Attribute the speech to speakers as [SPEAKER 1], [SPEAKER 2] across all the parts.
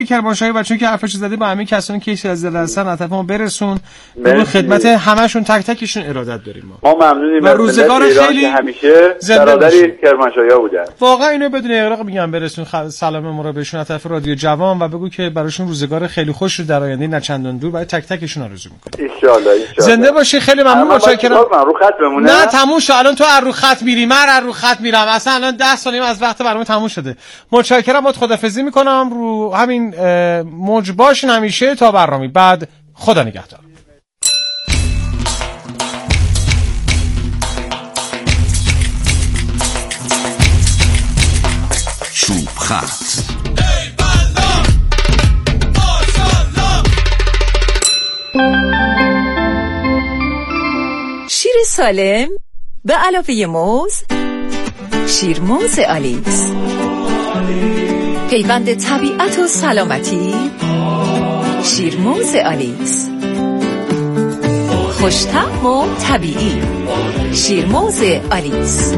[SPEAKER 1] کرمانشاهی بچه‌ها که حرفش زدی با همین کسانی که از دل هستن عطف ما برسون. به خدمت همشون تک تکشون ارادت داریم
[SPEAKER 2] ما ممنونیم
[SPEAKER 1] و روزگار خیلی
[SPEAKER 2] همیشه برادری کرمانشاهی‌ها بودن.
[SPEAKER 1] واقعا اینو بدون اغراق میگم برسون سلام ما رو بهشون عطف رادیو جوان و بگو که براشون روزگار خیلی خوش رو در آینده نه چندان دور برای تک تکشون آرزو می‌کنم.
[SPEAKER 2] ان شاء الله.
[SPEAKER 1] زنده باشی. خیلی ممنون. متشکرم.
[SPEAKER 2] رو خط بمونه.
[SPEAKER 1] نه تموم شد. الان تو رو خط میری، من رو خط میرم. اصلا الان 10 ثانیه از وقت برنامه تموم شده. متشکرم. با خدافظی میکنم. رو همین موج باشین همیشه تا برنامه بعد. خدا نگهدار.
[SPEAKER 3] چوب خط.
[SPEAKER 4] شیر سالم به علاوه موز، شیرموز آلیس، پیوند طبیعت و سلامتی، شیرموز آلیس، خوش‌طعم و طبیعی، شیرموز آلیس.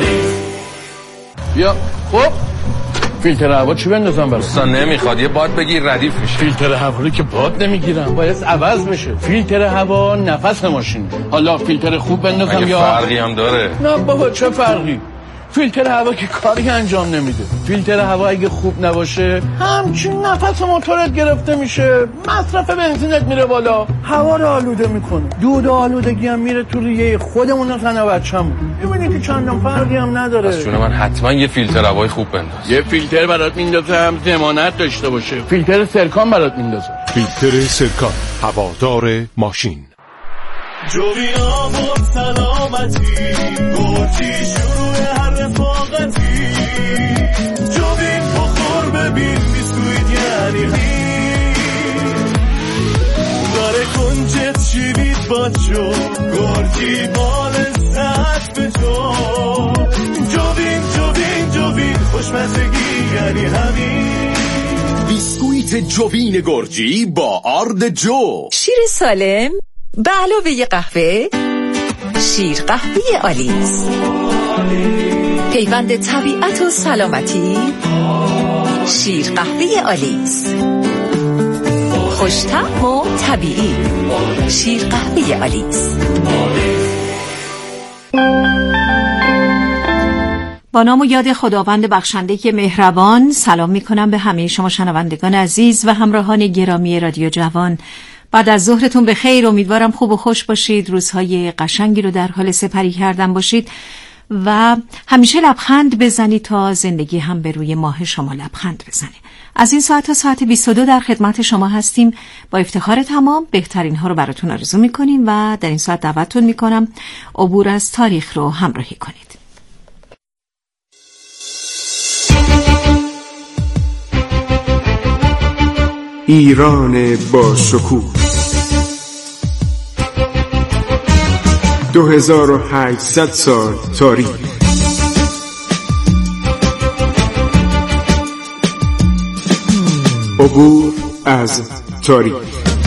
[SPEAKER 5] یا خب فیلتر هوا چی بندازم برات؟
[SPEAKER 6] اصلا نمیخواد، یه باد بگیر ردیف میشه.
[SPEAKER 5] فیلتر هوا رو که باد نمیگیرم، باید عوض بشه. فیلتر هوا نفس ماشینه. حالا فیلتر خوب بندازم یا
[SPEAKER 6] فرقی هم داره؟
[SPEAKER 5] نه بابا چه فرقی؟ فیلتر هوا که کاری انجام نمیده. فیلتر هوا اگه خوب نباشه همچین نفس موتورت گرفته میشه، مصرف بنزینت میره بالا، هوا رو آلوده میکنه، دود و آلودگی هم میره تو ریه خودمون و زن و بچه‌مون. میبینی که چندان فرقی هم نداره.
[SPEAKER 6] پس جون من حتما یه فیلتر هوای خوب بنداز.
[SPEAKER 5] یه فیلتر برات میندازم ضمانت داشته باشه. فیلتر سرکان برات میندازم.
[SPEAKER 7] فیلتر سرکان، هوادار ماشین.
[SPEAKER 8] جوینا با سلامتی، گرچی شروع هر رفاقتی، جوین بخور ببین بیسکویت یعنی داره کنجت شیرید باچو، گرچی بال ساعت به تو، جوین خوشمزگی یعنی همین.
[SPEAKER 3] بیسکویت جوین گرجی با آرد جو.
[SPEAKER 4] شیر سالم به علاوه قهوه، شیر قهوه آلیس، پیوند طبیعت و سلامتی، شیر قهوه آلیس، خوش‌طعم و طبیعی، شیر قهوه آلیس. با نام و یاد خداوند بخشنده مهربان سلام می کنم به همه شما شنوندگان عزیز و همراهان گرامی رادیو جوان. بعد از ظهرتون به خیر، امیدوارم خوب و خوش باشید، روزهای قشنگی رو در حال سپری کردن باشید و همیشه لبخند بزنید تا زندگی هم به روی ماه شما لبخند بزنه. از این ساعت تا ساعت 22 در خدمت شما هستیم. با افتخار تمام بهترین ها رو براتون آرزو میکنیم و در این ساعت دعوتتون میکنم عبور از تاریخ رو همراهی کنید.
[SPEAKER 9] ایران با شکوه 2800 سال تاریخ. عبور از تاریخ.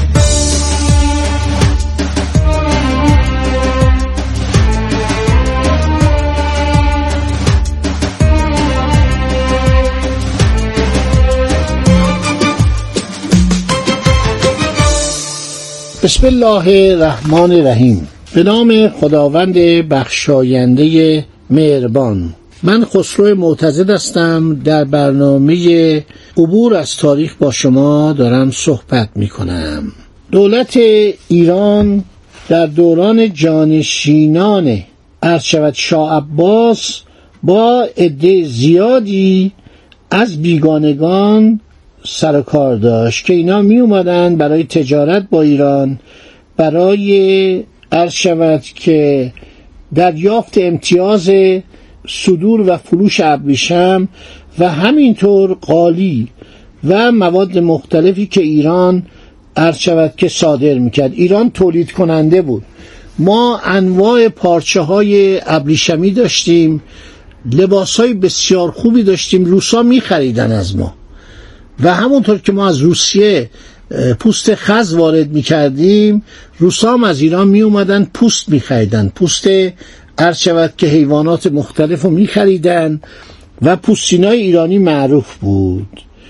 [SPEAKER 10] بسم الله الرحمن الرحیم. به نام خداوند بخشاینده مهربان. من خسرو معتضد هستم. در برنامه عبور از تاریخ با شما دارم صحبت می کنم. دولت ایران در دوران جانشینان عرض شاه عباس با عده زیادی از بیگانگان سر کار داشت که اینا می اومدن برای تجارت با ایران، برای عرض شود که دریافت امتیاز صدور و فروش ابریشم و همینطور قالی و مواد مختلفی که ایران عرض شود که صادر میکرد. ایران تولید کننده بود. ما انواع پارچه های ابریشمی داشتیم، لباس های بسیار خوبی داشتیم، روسا میخریدن از ما و همونطور که ما از روسیه پوست خز وارد میکردیم، روسا هم از ایران میومدن پوست میخریدن، پوست عرض شود که حیوانات مختلف رو میخریدن و پوستینای ایرانی معروف بود.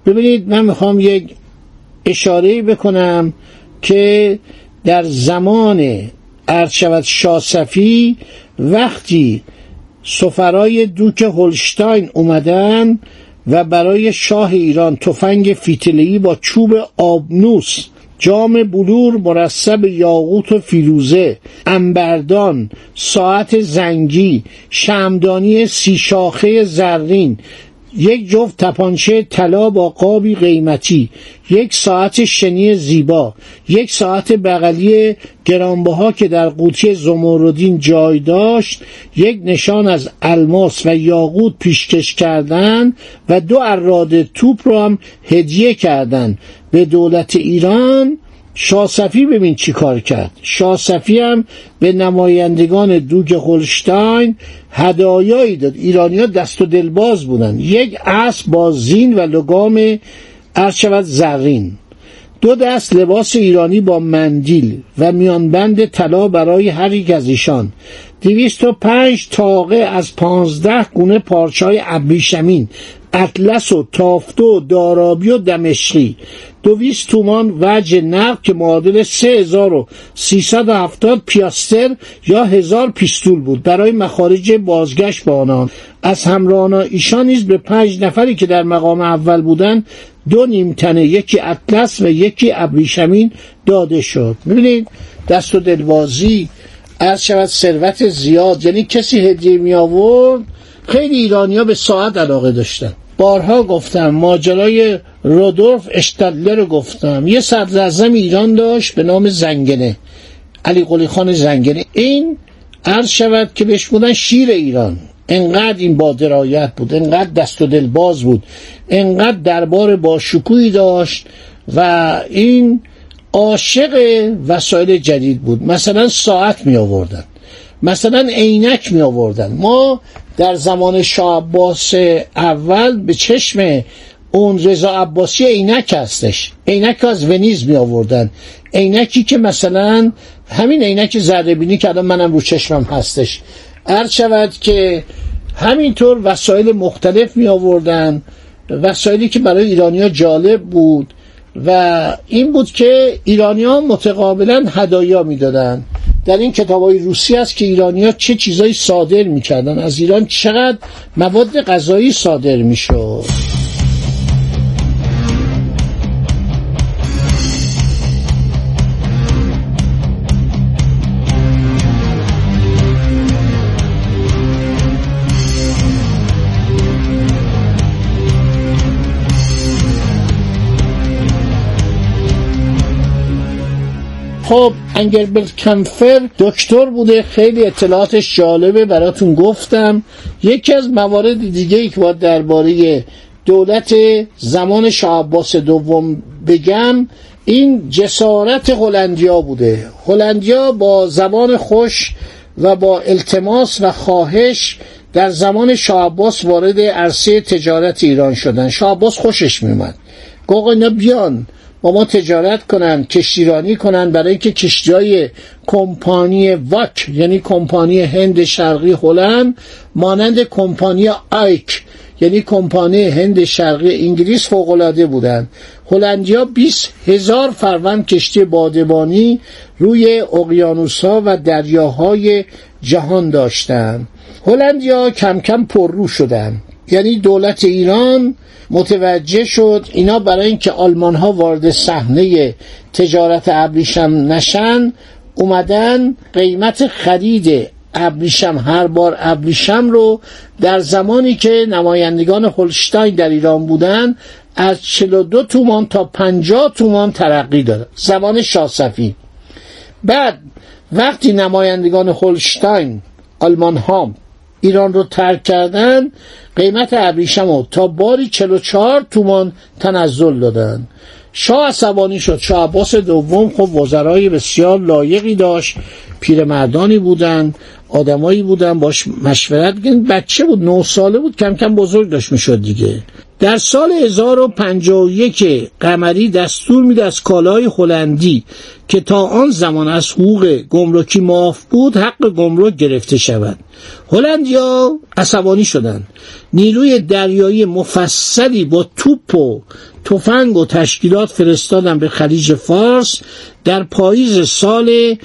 [SPEAKER 10] ببینید من میخوام یک اشاره‌ای بکنم که در زمان عرض شاه صفی وقتی سفرای دوک هولشتاین اومدن و برای شاه ایران تفنگ فیتیله‌ای با چوب آبنوس، جام بلور مرصب یاقوت و فیروزه، عنبردان، ساعت زنگی، شمعدانی 30 شاخه زرین، یک جفت تپانچه طلا با قابی قیمتی، یک ساعت شنی زیبا، یک ساعت بغلی گرانبها که در قوطی زمردین جای داشت، یک نشان از الماس و یاقوت پیشکش کردن و 2 اراده توپ رو هم هدیه کردن به دولت ایران. شاه صفی ببین چی کار کرد. شاه صفی هم به نمایندگان دوک هولشتاین هدایایی داد. ایرانی‌ها دست و دلباز بودن. یک اسب با زین و لگام زرین، 2 دست لباس ایرانی با مندیل و میانبند طلا برای هر یک از ایشان، 205 طاقه از 15 گونه پارچه‌های ابریشمین، اطلس و تافته و دارابی و دمشقی، 200 تومان وجه نقد که معادل 3370 پیاستر یا 1000 پیستول بود برای مخارج بازگشت با آنان. از همراهان ایشان نیز به 5 نفری که در مقام اول بودند 2 نیمتنه، یکی اطلس و یکی ابریشمین داده شد. ببینید دست و دلبازی، ثروت زیاد، یعنی کسی هدیه می آورد. خیلی ایرانی‌ها به ساعت علاقه داشتن. بارها گفتم ماجرای رودولف اشتادلر رو گفتم. یه صدراعظم ایران داشت به نام زنگنه، علی قلی خان زنگنه. این عرض شود که بهش بودن شیر ایران. انقدر این با درایت بود، انقدر دست و دل باز بود، انقدر دربار با شکوهی داشت و این عاشق وسایل جدید بود. مثلا ساعت می آوردن، مثلا عینک می آوردن. ما در زمان شاه عباس اول به چشم اون رضا عباسی عینک هستش، عینک از ونیز می آوردن، عینکی که مثلا همین عینک ذره بینی که الان منم رو چشمم هستش. عرض شود که همینطور وسایل مختلف می آوردن، وسایلی که برای ایرانی‌ها جالب بود و این بود که ایرانی‌ها متقابلا هدایا می‌دادن. در این کتاب‌های روسی است که ایرانی‌ها چه چیزایی صادر می‌کردن، از ایران چقدر مواد غذایی صادر می‌شد. خب انگلبرت کمفر دکتر بوده، خیلی اطلاعاتش جالبه براتون گفتم. یکی از موارد دیگه‌ای که باید درباره دولت زمان شاه عباس دوم بگم این جسارت هلندیا بوده. هلندیا با زبان خوش و با التماس و خواهش در زمان شاه عباس وارد عرصه تجارت ایران شدن. شاه عباس خوشش میومد، گفت اینا بیان با ما تجارت کنن، کشتیرانی کنن، برای اینکه کشتی‌های کمپانی واک یعنی کمپانی هند شرقی هلند مانند کمپانی آیک یعنی کمپانی هند شرقی انگلیس فوق‌العاده بودند. هلندیا 20,000 فروند کشتی بادبانی روی اقیانوس‌ها و دریاهای جهان داشتند. هلندیا کم کم پررو شدند، یعنی دولت ایران متوجه شد اینا برای اینکه آلمان ها وارد صحنه تجارت ابریشم نشن اومدن قیمت خرید ابریشم، هر بار ابریشم رو در زمانی که نمایندگان هولشتاین در ایران بودن از 42 تومان تا 50 تومان ترقی داد زمان شاه صفی. بعد وقتی نمایندگان هولشتاین آلمان ها ایران رو ترک کردن قیمت ابریشم رو تا باری 44 تومان تنزل دادن. شاه عصبانی شد. شاه عباس دوم خب وزرای بسیار لایقی داشت، پیرمردانی بودن، آدمایی بودن باش مشورت. بچه بود، 9 ساله بود، کم کم بزرگ داشت میشد دیگه. در سال 1051 قمری دستور میده از کالای هلندی که تا آن زمان از حقوق گمرکی معاف بود حق گمرک گرفته شود. هلندیا عصبانی شدند. نیروی دریایی مفصلی با توپ و تفنگ و تشکیلات فرستادن به خلیج فارس در پاییز سال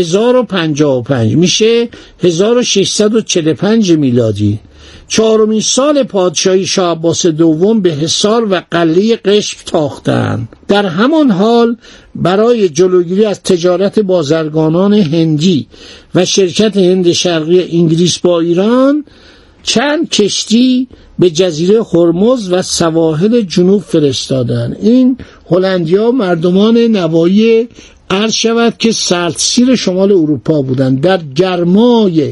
[SPEAKER 10] 1055 میشه 1645 میلادی. چهارمین سال پادشاهی شاه عباس دوم به حصار و قلعه قشم تاختند. در همان حال برای جلوگیری از تجارت بازرگانان هندی و شرکت هند شرقی انگلیس با ایران چند کشتی به جزیره هرمز و سواحل جنوب فرستادند. این هلندیا مردمان نواحی عرض شود که سردسیر شمال اروپا بودند. در گرمای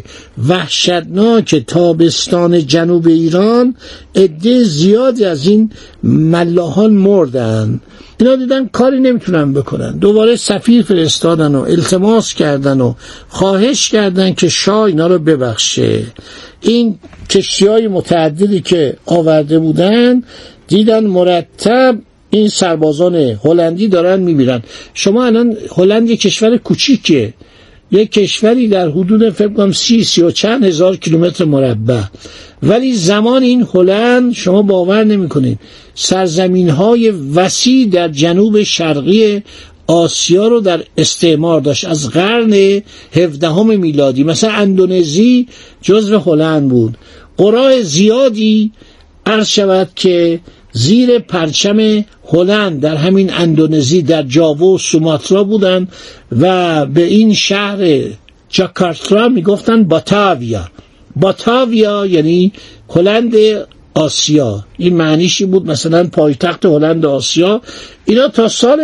[SPEAKER 10] وحشتناک تابستان جنوب ایران عده زیادی از این ملاحان مردند. اینا دیدن کاری نمیتونن بکنن، دوباره سفیر فرستادن و التماس کردن و خواهش کردن که شاه اینا رو ببخشه. این کشتی‌های متعددی که آورده بودن دیدن مرتب این سربازان هلندی دارن میمیرن. شما الان هلند یک کشور کوچیکه، یک کشوری در حدود فکر کنم 30 و چند هزار کیلومتر مربع، ولی زمان این هلند شما باور نمی‌کنید سرزمین‌های وسیع در جنوب شرقی آسیا رو در استعمار داشت. از قرن 17 میلادی مثلا اندونزی جزو هلند بود. قرای زیادی عرض شود که زیر پرچم هلند در همین اندونزی در جاوا و سوماترا بودن و به این شهر جاکارتا میگفتن باتاویا. باتاویا یعنی هلند آسیا، این معنیشی بود مثلا پایتخت هلند آسیا. اینا تا سال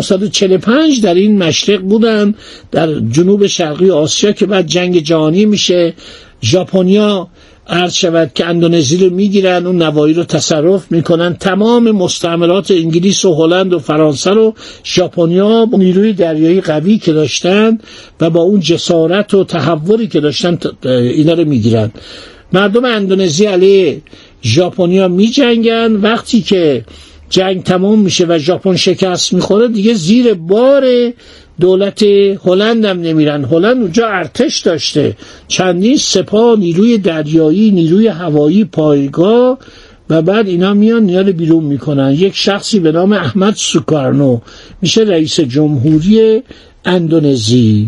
[SPEAKER 10] 1945 در این مشرق بودن در جنوب شرقی آسیا که بعد جنگ جهانی میشه. ژاپنیا عرض شود که اندونزی رو میگیرن، اون نواحی رو تصرف میکنن. تمام مستعمرات انگلیس و هلند و فرانسه رو ژاپنیا با نیروی دریایی قوی که داشتن و با اون جسارت و تحوری که داشتن اینا رو میگیرن. مردم اندونزی علیه ژاپنیا میجنگن. وقتی که جنگ تمام میشه و ژاپن شکست میخوره دیگه زیر بار دولت هلند هم نمیرن. هلند اونجا ارتش داشته، چندین سپاه، نیروی دریایی، نیروی هوایی، پایگاه، و بعد اینا میان رو بیرون میکنن. یک شخصی به نام احمد سوکارنو میشه رئیس جمهوری اندونزی.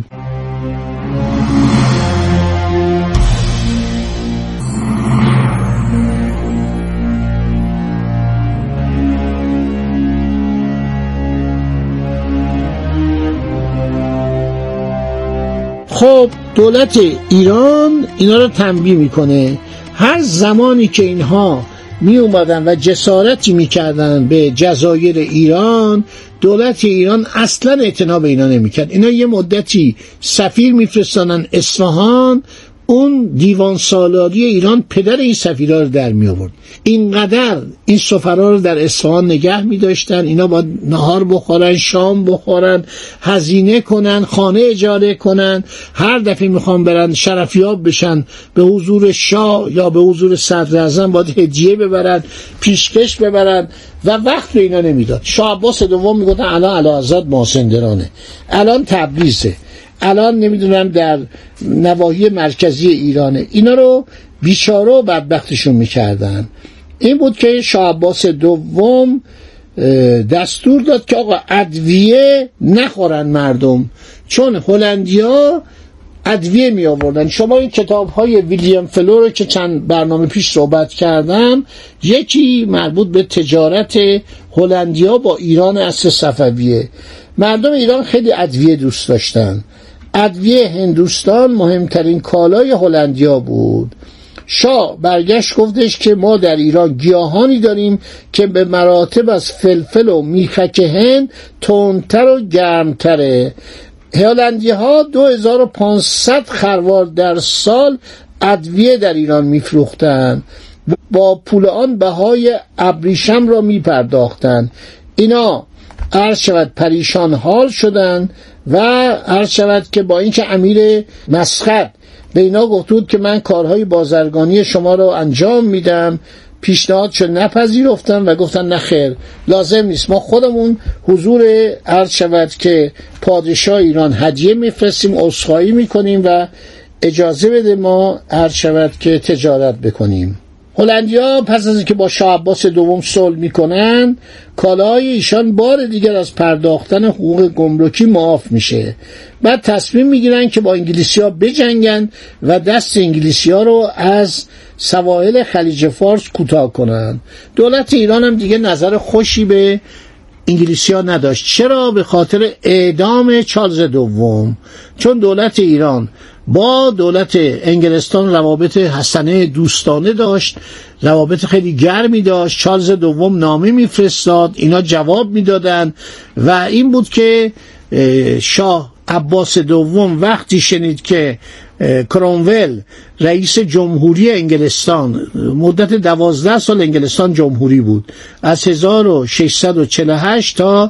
[SPEAKER 10] خب دولت ایران اینا رو تنبیه میکنه. هر زمانی که اینها می اومدن و جسارتی میکردن به جزایر ایران، دولت ایران اصلا اعتنا به اینا نمیکرد. اینا یه مدتی سفیر میفرستانن اصفهان، اون دیوان سالاری ایران پدر این سفیرها رو در می آورد. اینقدر این سفرا رو در اصفهان نگه می داشتن. اینا باید نهار بخورن، شام بخورن، هزینه کنن، خانه اجاره کنن. هر دفعه میخوان برن شرفیاب بشن به حضور شاه یا به حضور صدر اعظم باید هدیه ببرن، پیشکش ببرن و وقت به اینا نمیداد. شاه عباس دوم میگفتن الان اعلیحضرت مازندرانه، الان تبریزه، الان نمیدونم در نواحی مرکزی ایرانه. اینا رو بیچاره و بدبختشون میکردن. این بود که شاه عباس دوم دستور داد که آقا ادویه نخورن مردم، چون هلندیا ادویه می آوردن. شما این کتاب های ویلیام فلو رو که چند برنامه پیش صحبت کردم، یکی مربوط به تجارت هلندیا با ایران عصر صفویه. مردم ایران خیلی ادویه دوست داشتن. ادویه هندوستان مهمترین کالای هلندیا بود. شاه برگشت گفتش که ما در ایران گیاهانی داریم که به مراتب از فلفل و میخک هند تندتر و گرمتره. هلندی ها 2500 خروار در سال ادویه در ایران میفروختند، با پول آن بهای ابریشم را میپرداختند. اینا عرض شود پریشان حال شدن و عرض شود که با اینکه امیر مسخط به اینا گفت بود که من کارهای بازرگانی شما رو انجام میدم پیشنهادشو نپذیرفتن و گفتن نه خیر، لازم نیست، ما خودمون حضور عرض شود که پادشاه ایران هدیه میفرستیم، عذرخواهی میکنیم و اجازه بده ما عرض شود که تجارت بکنیم. هلندیا پس از اینکه با شاه عباس دوم صلح میکنن، کالاهای ایشان بار دیگر از پرداختن حقوق گمرکی معاف میشه. بعد تصمیم میگیرن که با انگلیسی‌ها بجنگن و دست انگلیسی‌ها رو از سواحل خلیج فارس کوتاه کنن. دولت ایران هم دیگه نظر خوشی به انگلیسی‌ها نداشت. چرا؟ به خاطر اعدام چارلز دوم. چون دولت ایران با دولت انگلستان روابط حسنه دوستانه داشت، روابط خیلی گرمی داشت. چارلز دوم نامه میفرستاد، اینا جواب میدادن و این بود که شاه عباس دوم وقتی شنید که کرونول رئیس جمهوری انگلستان، مدت 12 سال انگلستان جمهوری بود، از 1648 تا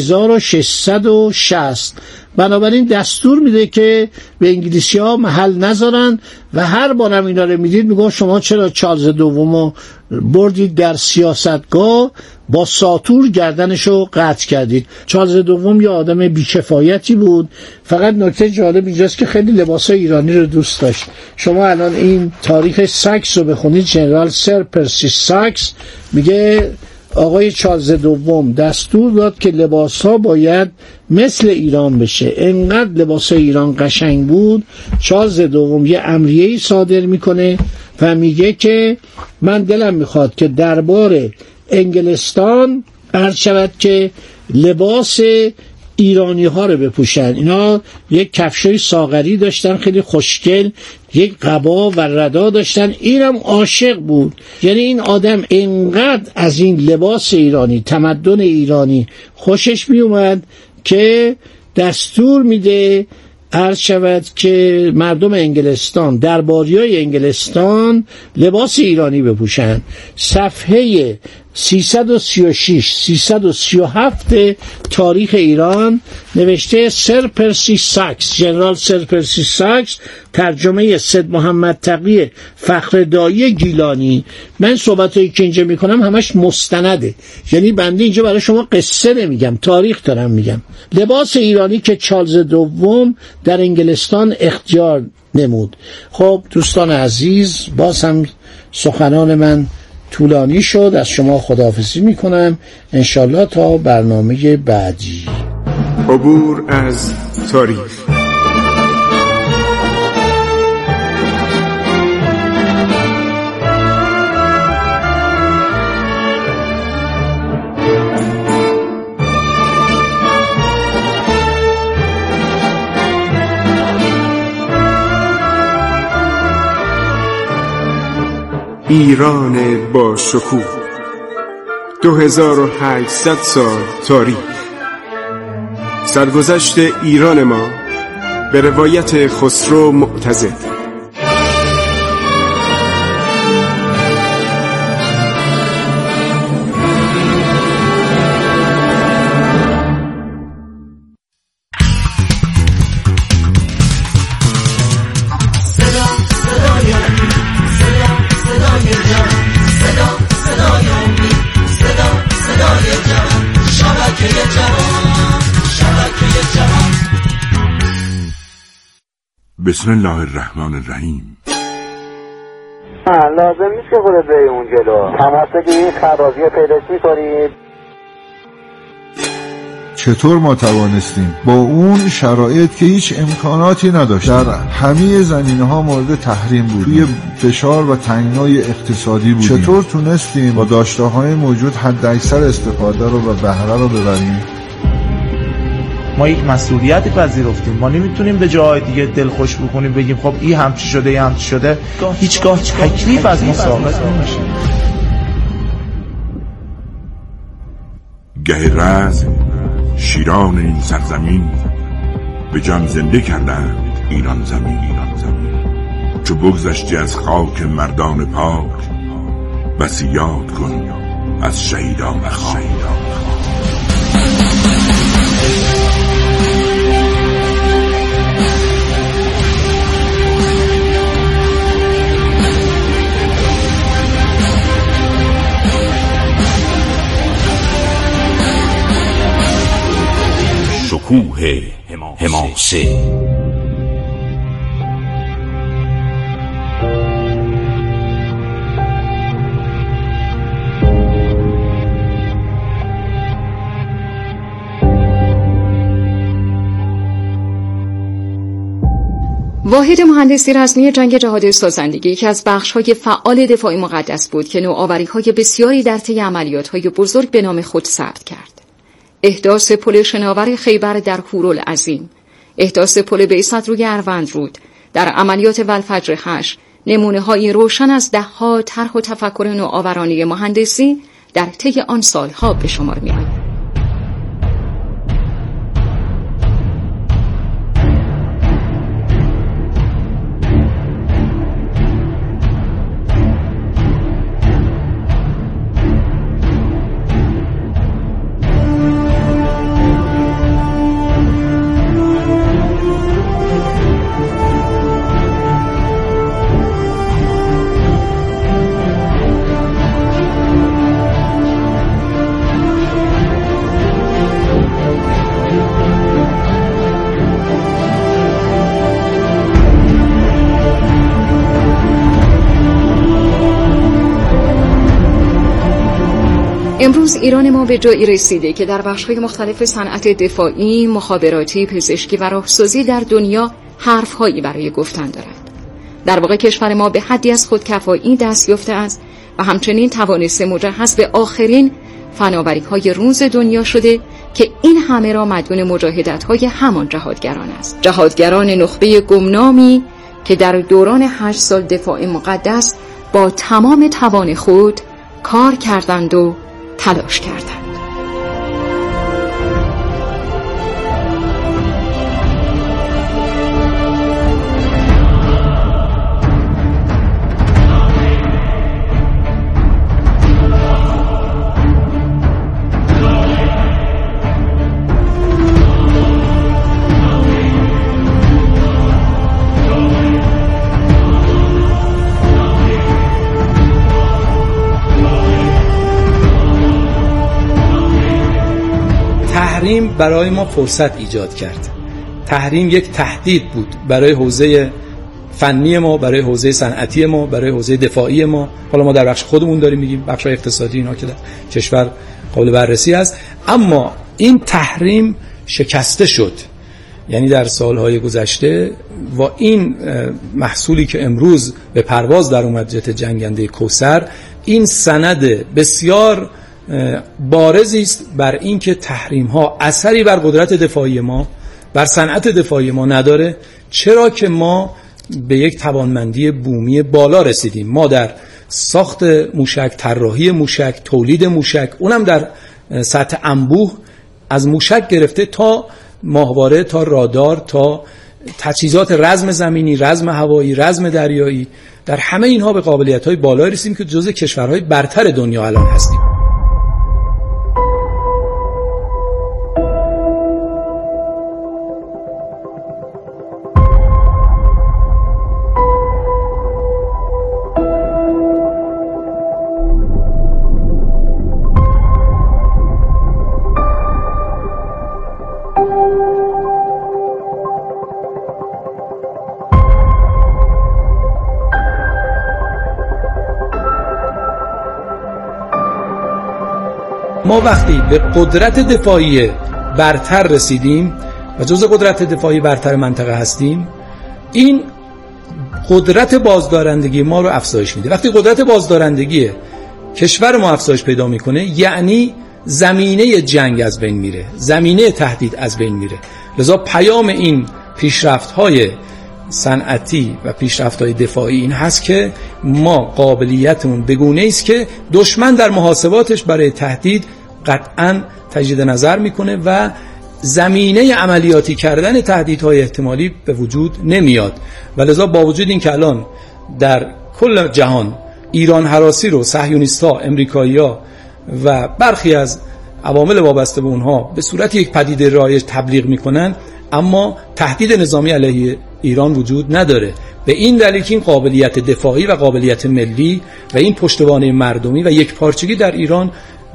[SPEAKER 10] 1660، بنابراین دستور میده که به انگلیسی ها محل نذارن و هر بارم اینا رو میدید میگن شما چرا چارلز دومو بردید در سیاستگاه با ساطور گردنشو قطع کردید. چارلز دوم یه آدم بیکفایتی بود. فقط نکته جالب اینجاست که خیلی لباسای ایرانی رو دوست داشت. شما الان این تاریخ ساکس رو بخونید، ژنرال سر پرسی ساکس میگه آقای چارلز دوم دستور داد که لباس‌ها باید مثل ایران بشه. انقدر لباس‌های ایران قشنگ بود، چارلز دوم یه امریه‌ای صادر میکنه و میگه که من دلم میخواد که دربار انگلستان عرض شود که لباس ایرانی ها رو بپوشن. اینا یک کفشای ساغری داشتن خیلی خوشگل، یک قبا و ردا داشتن. اینم عاشق بود. یعنی این آدم انقدر از این لباس ایرانی، تمدن ایرانی خوشش می اومد که دستور میده عرض شود که مردم انگلستان، درباریای انگلستان لباس ایرانی بپوشن. صفحه 336 337 تاریخ ایران نوشته سر پرسی ساکس، ژنرال سر پرسی ساکس، ترجمه سید محمد تقی فخردایی گیلانی. من صحبتایی که اینجا میکنم همش مستنده، یعنی بنده اینجا برای شما قصه نمیگم، تاریخ دارم میگم. لباس ایرانی که چارلز دوم در انگلستان اختیار نمود. خب دوستان عزیز، باز هم سخنان من طولانی شد، از شما خداحافظی میکنم، انشالله تا برنامه بعدی.
[SPEAKER 9] عبور از تاریخ. ایران با شکوه، 2800 سال تاریخ. سرگذشت ایران ما به روایت خسرو معتضد.
[SPEAKER 3] بسم الله الرحمن الرحیم.
[SPEAKER 2] لازم نیست که خودت بری اون جلو، تماس بگیرید، خرابی رو پیداش می‌کنید.
[SPEAKER 11] چطور ما توانستیم با اون شرایط که هیچ امکاناتی نداشت در همه زمینه‌ها مورد تحریم بودیم، توی فشار و تنگنای اقتصادی بودیم، چطور تونستیم با داشته‌های موجود حداکثر استفاده رو و بهره رو ببریم؟
[SPEAKER 12] ما یک مسئولیتی پذیرفتیم. ما نمیتونیم به جای دیگه دل خوش بکنیم بگیم خب این همچی شده این همچی شده. هیچگاه تکلیف از ما ساقط نمیشه.
[SPEAKER 3] گه رزم شیران این سرزمین به جان زنده کردند ایران زمین. چو بگذشتی از خاک مردان پاک، بسی یاد کن از شهیدان خاک. کوه حماسه.
[SPEAKER 13] واحد مهندسی رزمی جنگ جهاد سازندگی یکی از بخش‌های فعال دفاع مقدس بود که نوآوری‌های بسیاری در طی عملیات‌های بزرگ به نام خود ثبت کرد. احداث پل شناور خیبر در هورالعظیم، احداث پل بیست روی اروندرود، در عملیات والفجر 8 نمونه‌های روشن از ده‌ها طرح و تفکر نوآورانه مهندسی در طی آن سال‌ها به شمار می‌آید. امروز ایران ما به جایی رسیده که در بخش‌های مختلف صنعت دفاعی، مخابراتی، پزشکی و راهسازی در دنیا حرف‌هایی برای گفتن دارد. در واقع کشور ما به حدی از خودکفایی دست یافته است و همچنین توانسته مجهز به آخرین فناوری‌های روز دنیا شده که این همه را مدیون مجاهدت‌های همان جهادگران است. جهادگران نخبه گمنامی که در دوران 8 سال دفاع مقدس با تمام توان خود کار کردند و تلاش کردند.
[SPEAKER 14] تحریم برای ما فرصت ایجاد کرد. تحریم یک تهدید بود برای حوزه فنی ما، برای حوزه صنعتی ما، برای حوزه دفاعی ما. حالا ما در بخش خودمون داریم میگیم، بخش اقتصادی اینا که در کشور قابل بررسی است، اما این تحریم شکسته شد. یعنی در سالهای گذشته و این محصولی که امروز به پرواز در اومد، جت جنگنده کوثر، این سند بسیار بارزی است بر این که تحریم ها اثری بر قدرت دفاعی ما، بر صنعت دفاعی ما نداره، چرا که ما به یک توانمندی بومی بالا رسیدیم. ما در ساخت موشک، طراحی موشک، تولید موشک، اونم در سطح انبوه، از موشک گرفته تا ماهواره، تا رادار، تا تجهیزات رزم زمینی، رزم هوایی، رزم دریایی، در همه اینها به قابلیت‌های بالا رسیدیم که جزو کشورهای برتر دنیا الان هستیم. ما وقتی به قدرت دفاعی برتر رسیدیم و جزء قدرت دفاعی برتر منطقه هستیم، این قدرت بازدارندگی ما رو افزایش میده. وقتی قدرت بازدارندگی کشور ما افزایش پیدا میکنه، یعنی زمینه جنگ از بین میره، زمینه تهدید از بین میره. لذا پیام این پیشرفت‌های صنعتی و پیشرفت‌های دفاعی این هست که ما قابلیتمون بگونه است که دشمن در محاسباتش برای تهدید قطعاً تجدید نظر میکنه و زمینه عملیاتی کردن تهدیدهای احتمالی به وجود نمیاد. و لذا با وجود این که الان در کل جهان ایران هراسی رو صهیونیست‌ها، امریکایی‌ها و برخی از عوامل وابسته به اونها به صورت یک پدیده رایج تبلیغ میکنن، اما تهدید نظامی علیه ایران وجود نداره. به این دلیل که این قابلیت دفاعی و قابلیت ملی و این پشتوانه مردمی و یک پارچگی در ایران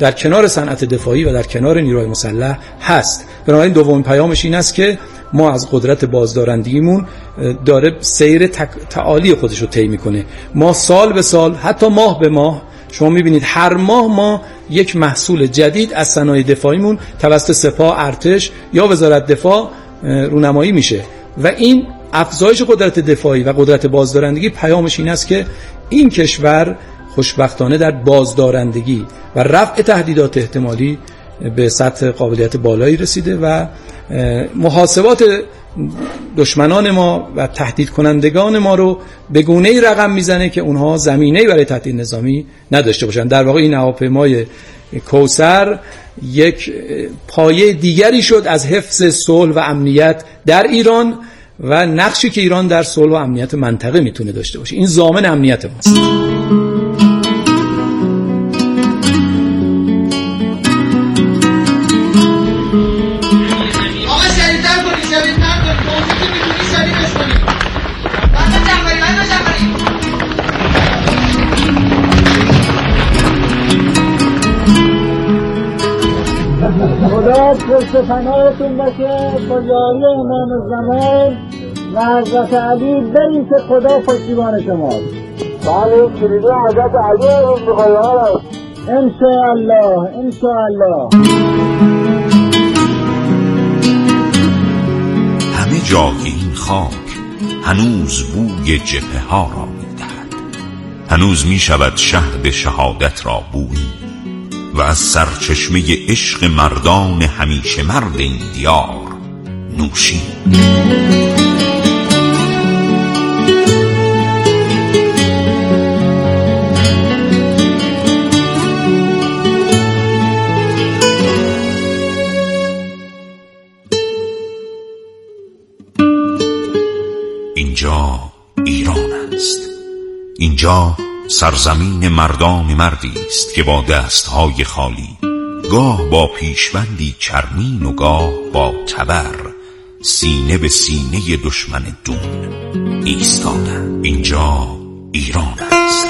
[SPEAKER 14] در کنار صنعت دفاعی و در کنار نیروهای مسلح هست. بنابراین دومین پیامش این است که ما از قدرت بازدارندگیمون داره سیر تعالی خودش رو طی میکنه. ما سال به سال، حتی ماه به ماه، شما میبینید هر ماه ما یک محصول جدید از صنایع دفاعیمون توسط سپاه، ارتش یا وزارت دفاع رونمایی میشه و این افزایش قدرت دفاعی و قدرت بازدارندگی پیامش این است که این کشور خوشبختانه در بازدارندگی و رفع تهدیدات احتمالی به سطح قابلیت بالایی رسیده و محاسبات دشمنان ما و تهدید کنندگان ما رو به گونه‌ای رقم میزنه که اونها زمینه‌ای برای تهدید نظامی نداشته باشن. در واقع این هواپیمای کوثر یک پایه دیگری شد از حفظ صلح و امنیت در ایران و نقشی که ایران در صلح و امنیت منطقه میتونه داشته باشه. این ضامن امنیت ماست.
[SPEAKER 15] خدا پشت پناهتون باشه با یاری امام زمان و حضرت علی. بریم که خدا پشتیبان شماست.
[SPEAKER 2] بله کلیدی حضرت علی رو میخوایم.
[SPEAKER 15] انشاءالله انشاءالله.
[SPEAKER 3] همه جای این خاک هنوز بوی جبهه ها را می‌دهد. هنوز می‌شود شهد شهادت را بویی و از سرچشمه عشق مردان همیشه مرد این دیار نوشی. اینجا ایران است. اینجا سرزمین مردان مردی است که با دستهای خالی، گاه با پیشبندی چرمین و گاه با تبر، سینه به سینه دشمن دون ایستادند. اینجا ایران است.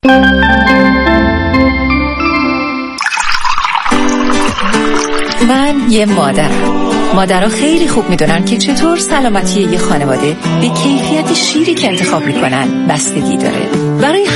[SPEAKER 4] من یه مادرها خیلی خوب میدونن که چطور سلامتی یه خانواده به کیفیت شیری که انتخاب میکنن بستگی داره. برای